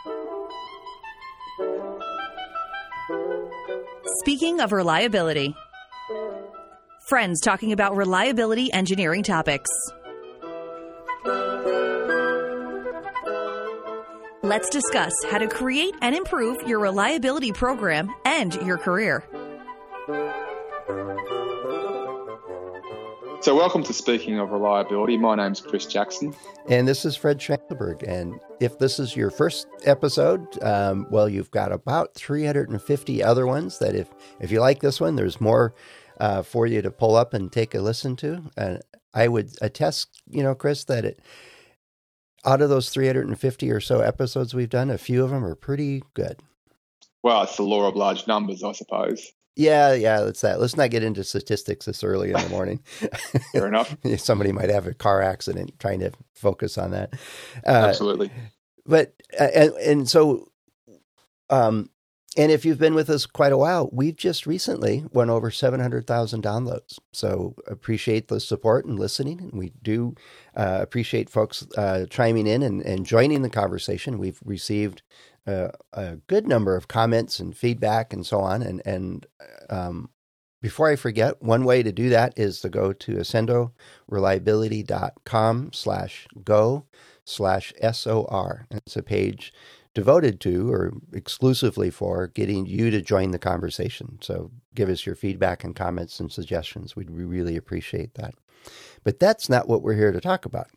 Speaking of reliability, friends talking about reliability engineering topics. Let's discuss how to create and improve your reliability program and your career. So welcome to Speaking of Reliability. My name's Chris Jackson. And this is Fred Schmalberg. And if this is your first episode, well, you've got about 350 other ones that if you like this one, there's more for you to pull up and take a listen to. And I would attest, Chris, that out of those 350 or so episodes we've done, a few of them are pretty good. Well, it's the law of large numbers, I suppose. Yeah, it's that. Let's not get into statistics this early in the morning. Fair enough. Somebody might have a car accident trying to focus on that. Absolutely. But, and if you've been with us quite a while, we've just recently went over 700,000 downloads. So appreciate the support and listening. And we do appreciate folks chiming in and joining the conversation. We've received a good number of comments and feedback and so on. And before I forget, one way to do that is to go to accendoreliability.com/go/SOR. And it's a page devoted to or exclusively for getting you to join the conversation. So give us your feedback and comments and suggestions. We really appreciate that. But that's not what we're here to talk about.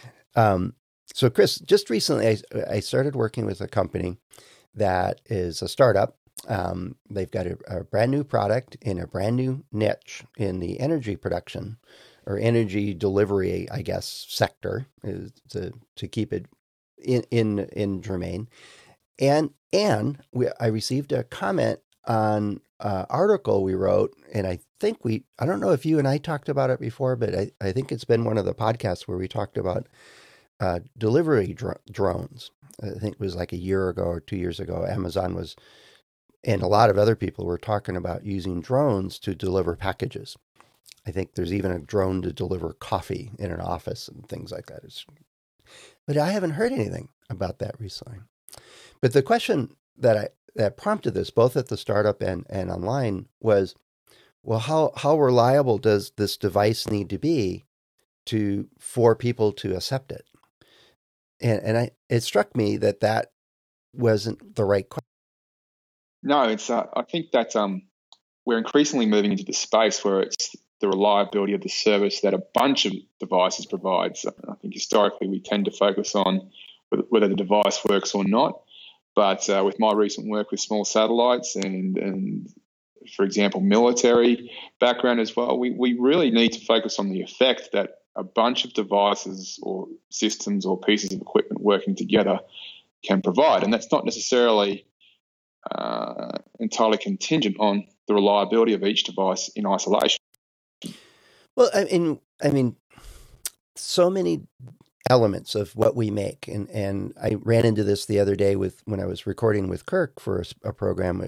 So Chris, just recently I started working with a company that is a startup. They've got a brand new product in a brand new niche in the energy production or energy delivery, I guess, sector to keep it in germane. And I received a comment on an article we wrote, and I don't know if you and I talked about it before, but I think it's been one of the podcasts where we talked about delivery drones. I think it was like a year ago or 2 years ago. Amazon was, and a lot of other people were talking about using drones to deliver packages. I think there's even a drone to deliver coffee in an office and things like that. But I haven't heard anything about that recently. But the question that prompted this, both at the startup and online, was, well, how reliable does this device need to be for people to accept it? And it struck me that wasn't the right question. No, it's. I think that we're increasingly moving into the space where it's the reliability of the service that a bunch of devices provides. I think historically we tend to focus on whether the device works or not. But with my recent work with small satellites and for example, military background as well, we really need to focus on the effect that a bunch of devices or systems or pieces of equipment working together can provide. And that's not necessarily entirely contingent on the reliability of each device in isolation. Well, I mean, so many elements of what we make, and I ran into this the other day when I was recording with Kirk for a program.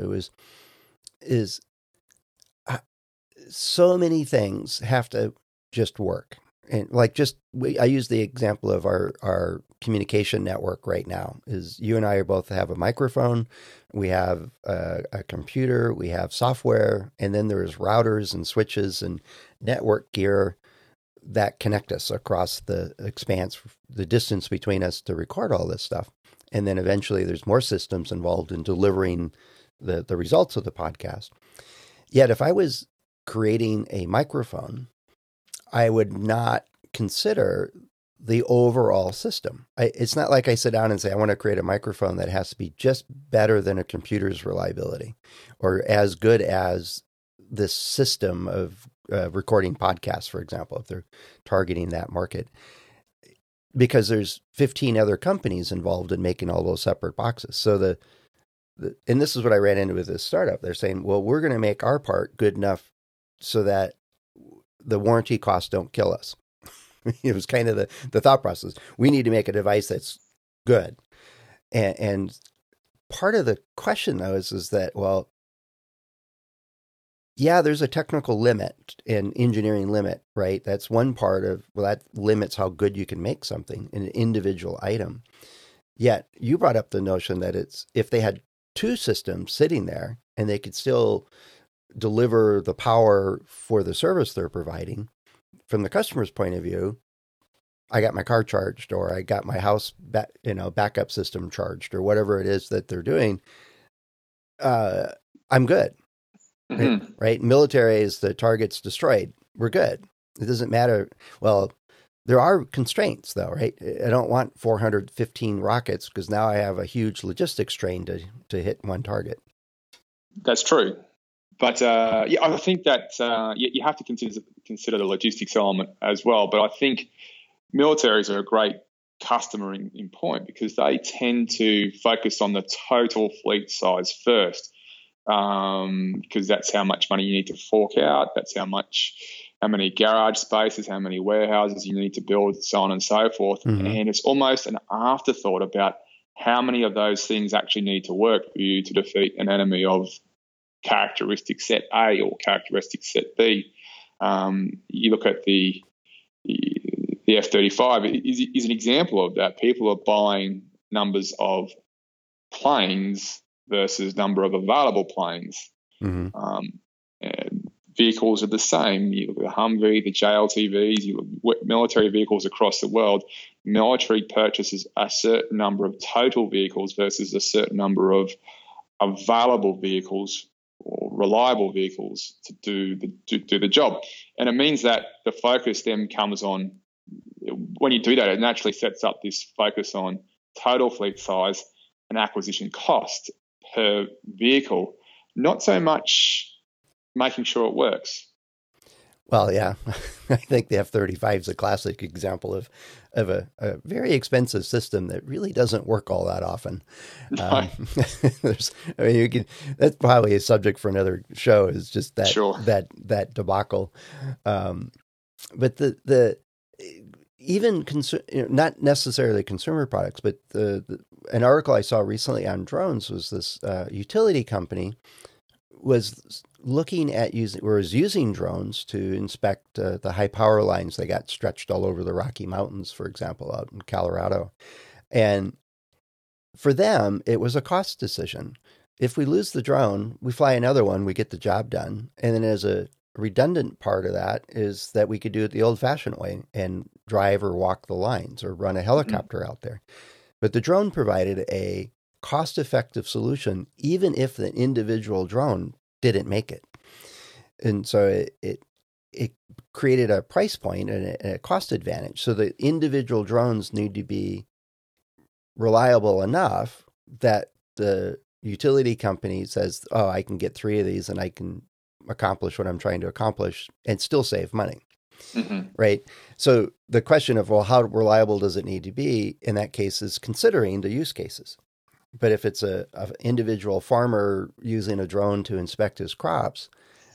So many things have to just work. And I use the example of our communication network right now. Is you and I both have a microphone, we have a computer, we have software, and then there's routers and switches and network gear that connect us across the expanse, the distance between us to record all this stuff. And then eventually there's more systems involved in delivering the results of the podcast. Yet if I was creating a microphone, I would not consider the overall system. It's not like I sit down and say, I want to create a microphone that has to be just better than a computer's reliability or as good as this system of recording podcasts, for example, if they're targeting that market. Because there's 15 other companies involved in making all those separate boxes. So and this is what I ran into with this startup. They're saying, well, we're going to make our part good enough so that the warranty costs don't kill us. It was kind of the thought process. We need to make a device that's good. And part of the question, though, is that, well, yeah, there's a technical limit, an engineering limit, right? That's one part of, well, that limits how good you can make something, an individual item. Yet you brought up the notion that it's if they had two systems sitting there and they could still deliver the power for the service they're providing, from the customer's point of view, I got my car charged, or I got my house backup system charged, or whatever it is that they're doing. I'm good, right? Military is the target's destroyed. We're good. It doesn't matter. Well, there are constraints though, right? I don't want 415 rockets because now I have a huge logistics strain to hit one target. That's true. But I think that you have to consider the logistics element as well. But I think militaries are a great customer in point because they tend to focus on the total fleet size first, because that's how much money you need to fork out. That's how many garage spaces, how many warehouses you need to build, so on and so forth. Mm-hmm. And it's almost an afterthought about how many of those things actually need to work for you to defeat an enemy of characteristic set A or characteristic set B. You look at the F-35 is an example of that. People are buying numbers of planes versus number of available planes. Mm-hmm. And vehicles are the same. You look at the Humvee, the JLTVs, you look at military vehicles across the world. Military purchases a certain number of total vehicles versus a certain number of available vehicles or reliable vehicles to do the job. And it means that the focus then comes on, when you do that, it naturally sets up this focus on total fleet size and acquisition cost per vehicle, not so much making sure it works. Well, yeah, I think the F-35 is a classic example of a very expensive system that really doesn't work all that often. No. That's probably a subject for another show. Is just that sure. that debacle. But the even not necessarily consumer products, but an article I saw recently on drones was this utility company was looking at using drones to inspect the high power lines they got stretched all over the Rocky Mountains, for example, out in Colorado. And for them, it was a cost decision. If we lose the drone, we fly another one, we get the job done. And then as a redundant part of that is that we could do it the old-fashioned way and drive or walk the lines or run a helicopter out there. But the drone provided a cost-effective solution, even if the individual drone didn't make it. And so it created a price point and a cost advantage. So the individual drones need to be reliable enough that the utility company says, oh, I can get 3 of these and I can accomplish what I'm trying to accomplish and still save money. Mm-hmm. Right. So the question of, well, how reliable does it need to be in that case is considering the use cases. But if it's a individual farmer using a drone to inspect his crops,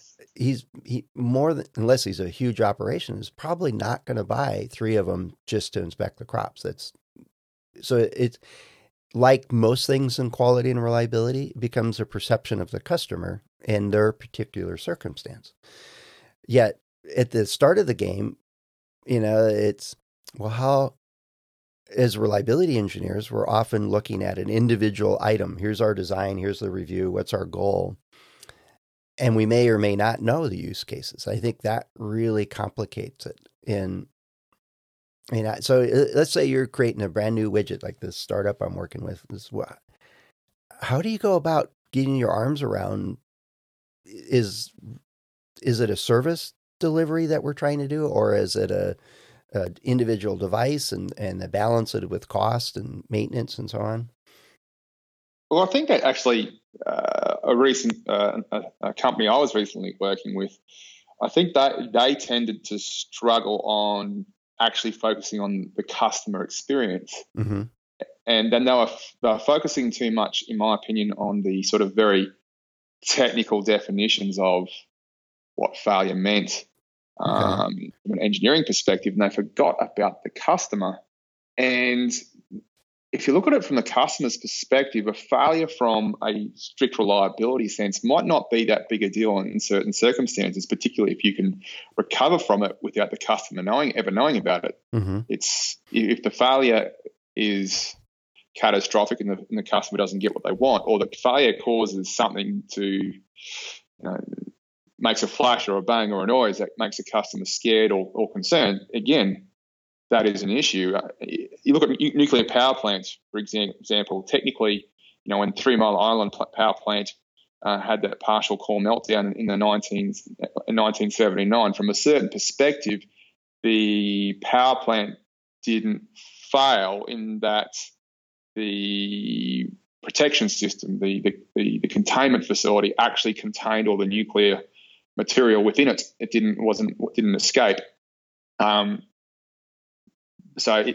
unless he's a huge operation, is probably not going to buy 3 of them just to inspect the crops. It's like most things in quality and reliability, it becomes a perception of the customer and their particular circumstance. Yet at the start of the game, it's, well, how, as reliability engineers, we're often looking at an individual item. Here's our design. Here's the review. What's our goal? And we may or may not know the use cases. I think that really complicates it. So let's say you're creating a brand new widget like this startup I'm working with. How do you go about getting your arms around? Is it a service delivery that we're trying to do, or is it a individual device and balance it with cost and maintenance and so on? Well, I think that actually a recent a company I was recently working with, I think that they tended to struggle on actually focusing on the customer experience. Mm-hmm. And then they were focusing too much, in my opinion, on the sort of very technical definitions of what failure meant. From an engineering perspective, and they forgot about the customer. And if you look at it from the customer's perspective, a failure from a strict reliability sense might not be that big a deal in certain circumstances, particularly if you can recover from it without the customer ever knowing about it. Mm-hmm. It's if the failure is catastrophic and the customer doesn't get what they want, or the failure causes something to, makes a flash or a bang or a noise that makes a customer scared or concerned, again, that is an issue. You look at nuclear power plants, for example, technically, when 3 Mile Island power plant had that partial core meltdown in 1979, from a certain perspective, the power plant didn't fail in that the protection system, the containment facility, actually contained all the nuclear material within it. It didn't escape. I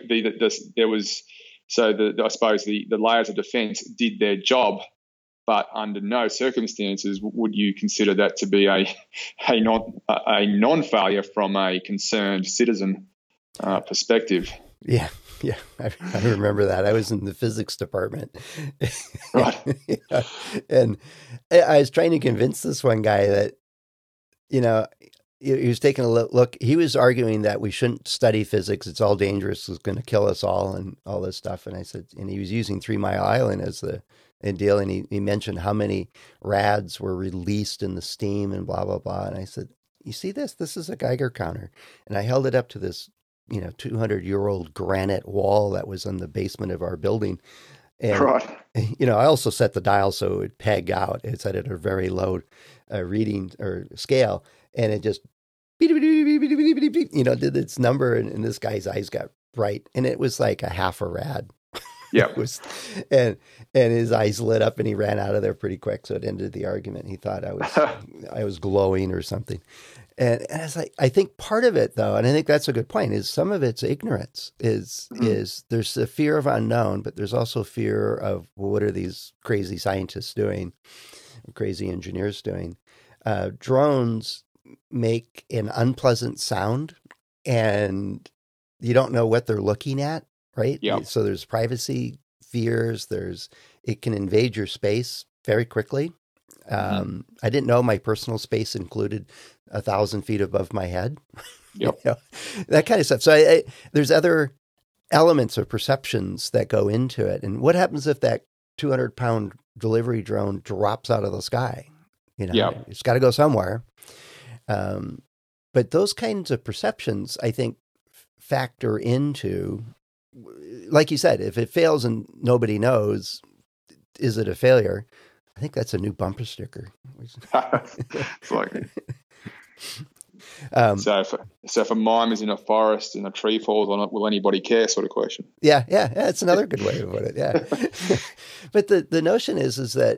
suppose the layers of defence did their job, but under no circumstances would you consider that to be a non-failure from a concerned citizen perspective. Yeah, I remember that. I was in the physics department, right? And I was trying to convince this one guy that, he was taking a look. He was arguing that we shouldn't study physics. It's all dangerous. It's going to kill us all and all this stuff. And I said, and he was using 3 Mile Island as the deal. And he mentioned how many rads were released in the steam and blah, blah, blah. And I said, you see this? This is a Geiger counter. And I held it up to this, 200-year-old granite wall that was in the basement of our building. And, right. I also set the dial so it would peg out. It's set at a very low reading or scale. And it just, did its number. And this guy's eyes got bright. And it was like a half a rad. Yeah. And his eyes lit up and he ran out of there pretty quick. So it ended the argument. He thought I was glowing or something. And I was like, I think part of it though, and I think that's a good point, is some of it's ignorance is there's a fear of unknown, but there's also fear of, well, what are these crazy scientists doing, crazy engineers doing? Drones make an unpleasant sound and you don't know what they're looking at, right? Yeah. So there's privacy fears. It can invade your space very quickly. I didn't know my personal space included 1,000 feet above my head. Yep. That kind of stuff. So there's other elements of perceptions that go into it. And what happens if that 200-pound delivery drone drops out of the sky? It's got to go somewhere. But those kinds of perceptions, I think, factor into, like you said, if it fails and nobody knows, is it a failure? I think that's a new bumper sticker. It's like, so if a mime is in a forest and a tree falls on it, will anybody care? Sort of question. Yeah, it's another good way to put it. Yeah, but the notion is that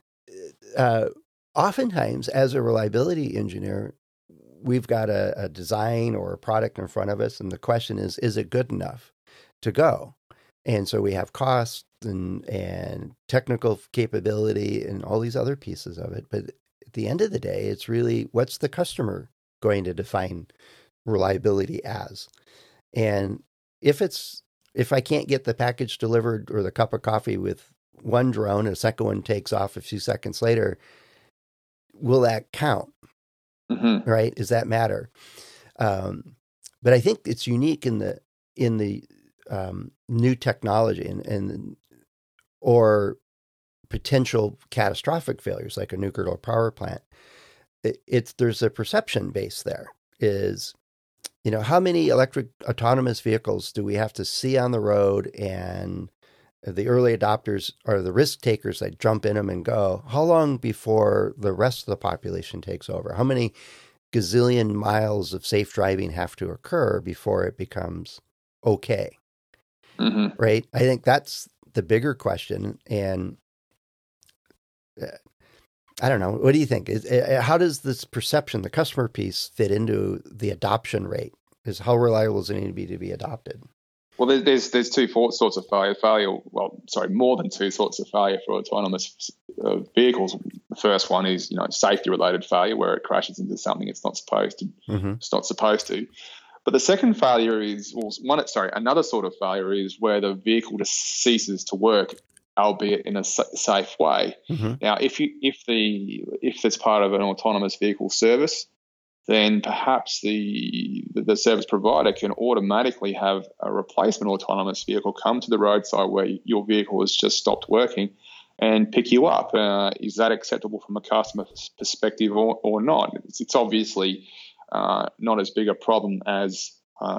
oftentimes, as a reliability engineer, we've got a design or a product in front of us, and the question is it good enough to go? And so we have cost and technical capability and all these other pieces of it. But at the end of the day, it's really, what's the customer going to define reliability as? And if I can't get the package delivered or the cup of coffee with one drone and a second one takes off a few seconds later, will that count? Mm-hmm. Right? Does that matter? But I think it's unique in the new technology and or potential catastrophic failures like a nuclear power plant. There's a perception base there. Is, how many electric autonomous vehicles do we have to see on the road, and the early adopters are the risk takers that jump in them and go? How long before the rest of the population takes over? How many gazillion miles of safe driving have to occur before it becomes okay? Mm-hmm. Right? I think that's the bigger question. And I don't know. What do you think? How does this perception, the customer piece, fit into the adoption rate? Is how reliable does it need to be adopted? Well, there's two sorts of failure. More than two sorts of failure for autonomous vehicles. The first one is, safety-related failure, where it crashes into something it's not supposed to. Mm-hmm. It's not supposed to. But the second failure is, another sort of failure is where the vehicle just ceases to work, albeit in a safe way. Mm-hmm. Now, if it's part of an autonomous vehicle service, then perhaps the service provider can automatically have a replacement autonomous vehicle come to the roadside where your vehicle has just stopped working and pick you up. Is that acceptable from a customer perspective or not? It's obviously not as big a problem as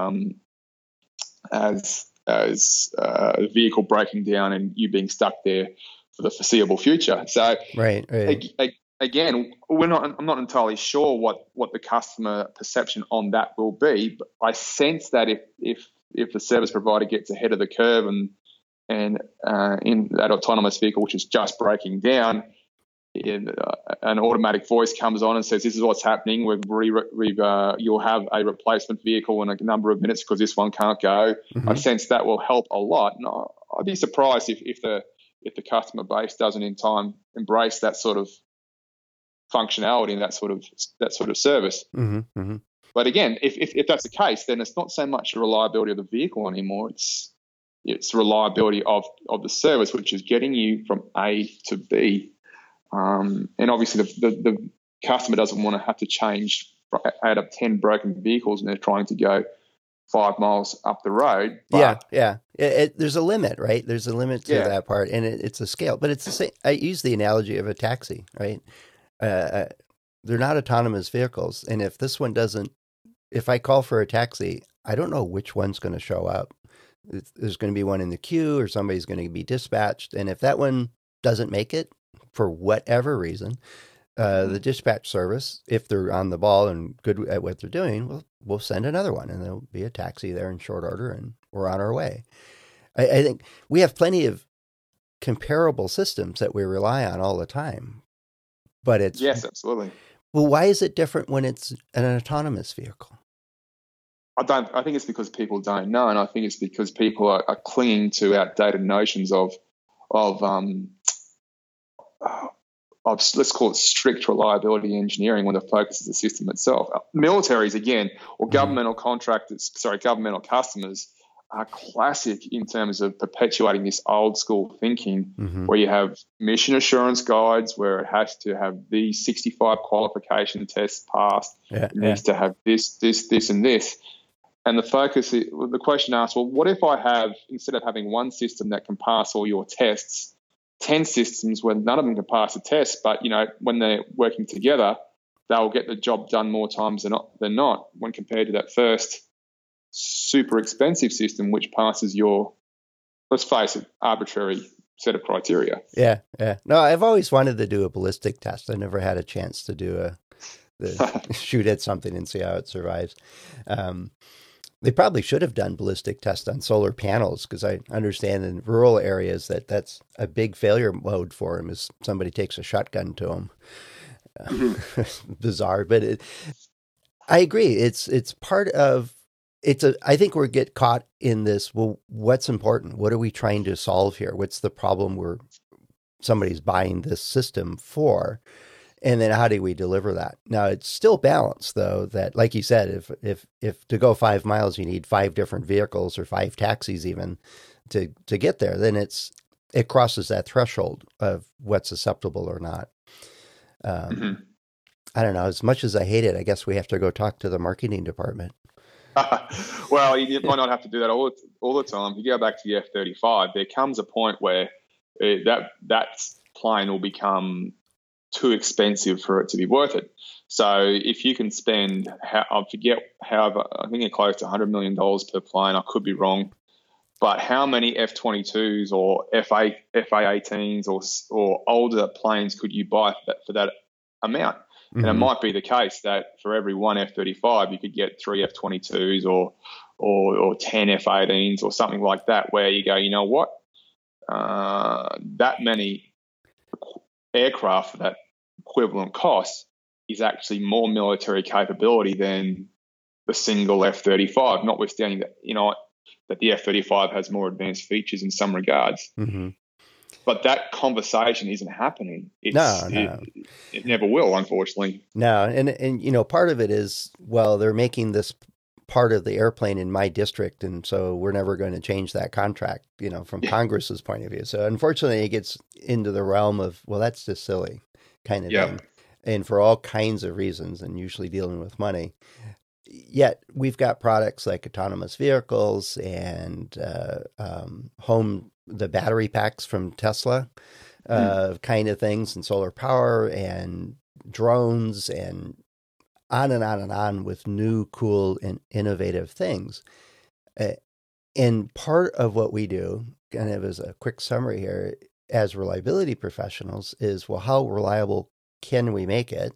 a vehicle breaking down and you being stuck there for the foreseeable future. So, right. Again, I'm not entirely sure what the customer perception on that will be, but I sense that if the service provider gets ahead of the curve and in that autonomous vehicle which is just breaking down, an automatic voice comes on and says, "This is what's happening. You'll have a replacement vehicle in a number of minutes because this one can't go." Mm-hmm. I sense that will help a lot. And I'd be surprised if the customer base doesn't in time embrace that sort of functionality and that sort of service. Mm-hmm. Mm-hmm. But again, if that's the case, then it's not so much the reliability of the vehicle anymore. It's reliability of the service, which is getting you from A to B. And obviously the customer doesn't want to have to change out of 10 broken vehicles and they're trying to go 5 miles up the road. But yeah. There's a limit, right? There's a limit to that part, and it's a scale. But it's the same. I use the analogy of a taxi, right? They're not autonomous vehicles, and if I call for a taxi, I don't know which one's going to show up. There's going to be one in the queue, or somebody's going to be dispatched, and if that one doesn't make it for whatever reason, the dispatch service, if they're on the ball and good at what they're doing, we'll send another one, and there'll be a taxi there in short order, and we're on our way. I think we have plenty of comparable systems that we rely on all the time, but yes, absolutely. Well, why is it different when it's an autonomous vehicle? I think it's because people don't know, and I think it's because people are clinging to outdated notions of let's call it strict reliability engineering when the focus is the system itself. Militaries, again, or governmental customers are classic in terms of perpetuating this old school thinking where you have mission assurance guides where it has to have these 65 qualification tests passed. It needs to have this, and this. And the question asks, well, what if I have, instead of having one system that can pass all your tests, 10 systems where none of them can pass the test, but when they're working together, they'll get the job done more times than not when compared to that first super expensive system which passes your, let's face it, arbitrary set of criteria. Yeah. No, I've always wanted to do a ballistic test. I never had a chance to do shoot at something and see how it survives. They probably should have done ballistic tests on solar panels, because I understand in rural areas that's a big failure mode for them, is somebody takes a shotgun to them. Bizarre, but I agree. It's part of I think we get caught in this. Well, what's important? What are we trying to solve here? What's the problem somebody's buying this system for? And then how do we deliver that? Now, it's still balanced, though, that, like you said, if to go 5 miles, you need 5 different vehicles or 5 taxis even to get there, then it crosses that threshold of what's acceptable or not. I don't know. As much as I hate it, I guess we have to go talk to the marketing department. Well, you might not have to do that all the time. If you go back to the F-35, there comes a point where that plane will become too expensive for it to be worth it. So if you can spend, I think it's close to $100 million per plane. I could be wrong, but how many F-22s or FA-18s or older planes could you buy for that amount? And it might be the case that for every one F-35, you could get 3 F-22s or 10 F-18s or something like that, where you go, you know what, that many aircraft for that equivalent cost is actually more military capability than the single F-35, notwithstanding that, that the F-35 has more advanced features in some regards. But that conversation isn't happening. No. It never will, unfortunately. No, and part of it is, well, they're making this part of the airplane in my district, and so we're never going to change that contract, from Congress's point of view. So unfortunately, it gets into the realm of, well, that's just silly kind of thing. and for all kinds of reasons, and usually dealing with money. Yet we've got products like autonomous vehicles and the battery packs from Tesla, kind of things, and solar power and drones and on and on and on with new, cool, and innovative things. And part of what we do, kind of as a quick summary here, as reliability professionals is, well, how reliable can we make it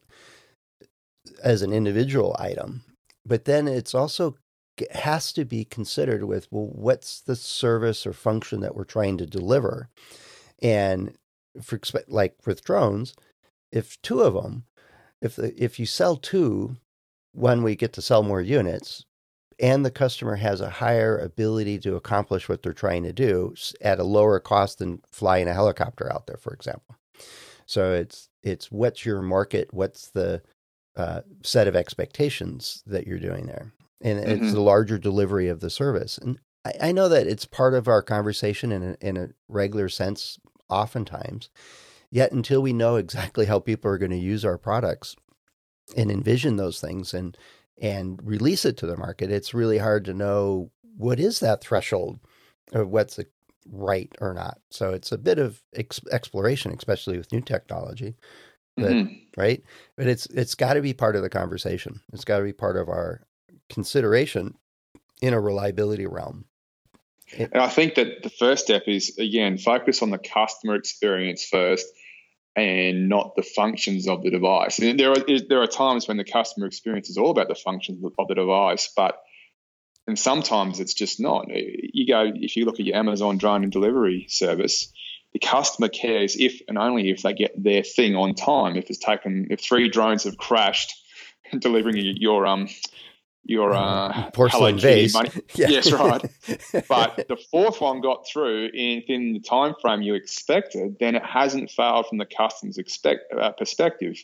as an individual item? But then it's also has to be considered with, well, what's the service or function that we're trying to deliver? And like with drones, if two of them, if you sell two, when we get to sell more units, and the customer has a higher ability to accomplish what they're trying to do at a lower cost than flying a helicopter out there, for example. So it's what's your market, what's the set of expectations that you're doing there. And it's the larger delivery of the service. And I know that it's part of our conversation in a regular sense, oftentimes. Yet until we know exactly how people are going to use our products and envision those things and release it to the market, it's really hard to know what is that threshold of what's right or not. So it's a bit of exploration, especially with new technology, but right. But it's got to be part of the conversation. It's got to be part of our consideration in a reliability realm. And I think that the first step is, again, focus on the customer experience first and not the functions of the device. And there are times when the customer experience is all about the functions of the device, and sometimes it's just not. If you look at your Amazon drone and delivery service, the customer cares if and only if they get their thing on time. If 3 drones have crashed delivering your porcelain vase. Money. Yeah. Yes, right. But the 4th one got through within the time frame you expected, then it hasn't failed from the customer's perspective.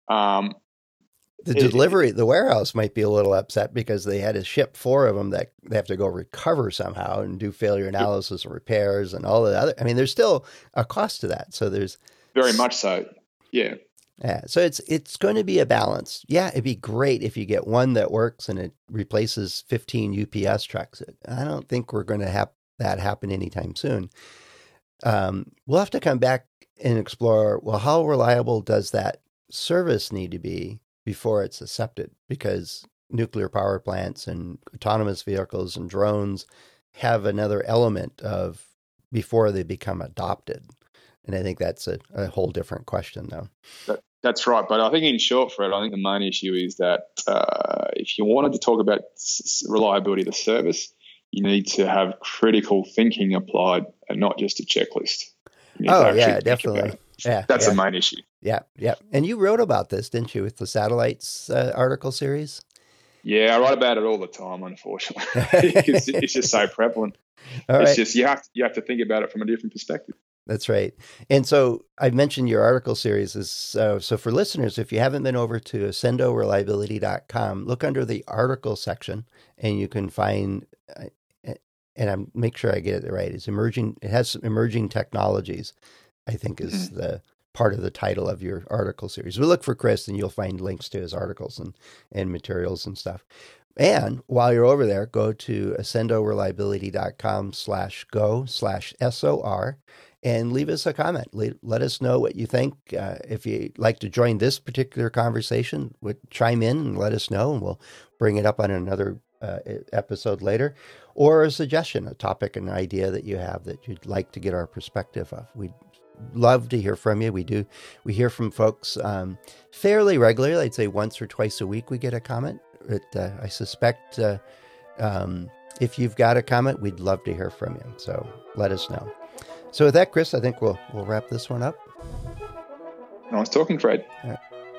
The warehouse might be a little upset because they had to ship 4 of them that they have to go recover somehow and do failure analysis and repairs and all the other. I mean, there's still a cost to that. So there's very much so. Yeah. Yeah, so it's going to be a balance. Yeah, it'd be great if you get one that works and it replaces 15 UPS trucks. I don't think we're going to have that happen anytime soon. We'll have to come back and explore, well, how reliable does that service need to be before it's accepted? Because nuclear power plants and autonomous vehicles and drones have another element of before they become adopted. And I think that's a whole different question, though. That's right. But I think in short, Fred, I think the main issue is that if you wanted to talk about reliability of the service, you need to have critical thinking applied and not just a checklist. Oh, yeah, definitely. Yeah, that's the main issue. Yeah, yeah. And you wrote about this, didn't you, with the satellites article series? Yeah, I write about it all the time, unfortunately. it's just so prevalent. Just you have to think about it from a different perspective. That's right. And so I mentioned your article series is so for listeners, if you haven't been over to accendoreliability.com, look under the article section and you can find, and I'm make sure I get it right. It has some emerging technologies, I think is the part of the title of your article series. We'll look for Chris and you'll find links to his articles and materials and stuff. And while you're over there, go to accendoreliability.com/go/SOR and leave us a comment. Let us know what you think. If you'd like to join this particular conversation, chime in and let us know, and we'll bring it up on another episode later. Or a suggestion, a topic, an idea that you have that you'd like to get our perspective of. We'd love to hear from you. We hear from folks fairly regularly. I'd say once or twice a week we get a comment. But I suspect if you've got a comment, we'd love to hear from you. So let us know. So with that, Chris, I think we'll wrap this one up. Nice talking, Fred. Right.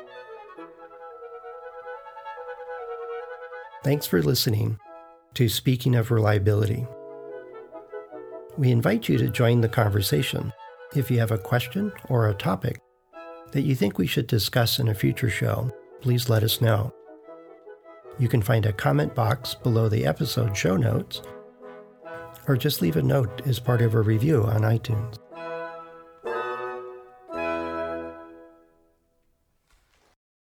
Thanks for listening to Speaking of Reliability. We invite you to join the conversation. If you have a question or a topic that you think we should discuss in a future show, please let us know. You can find a comment box below the episode show notes, or just leave a note as part of a review on iTunes.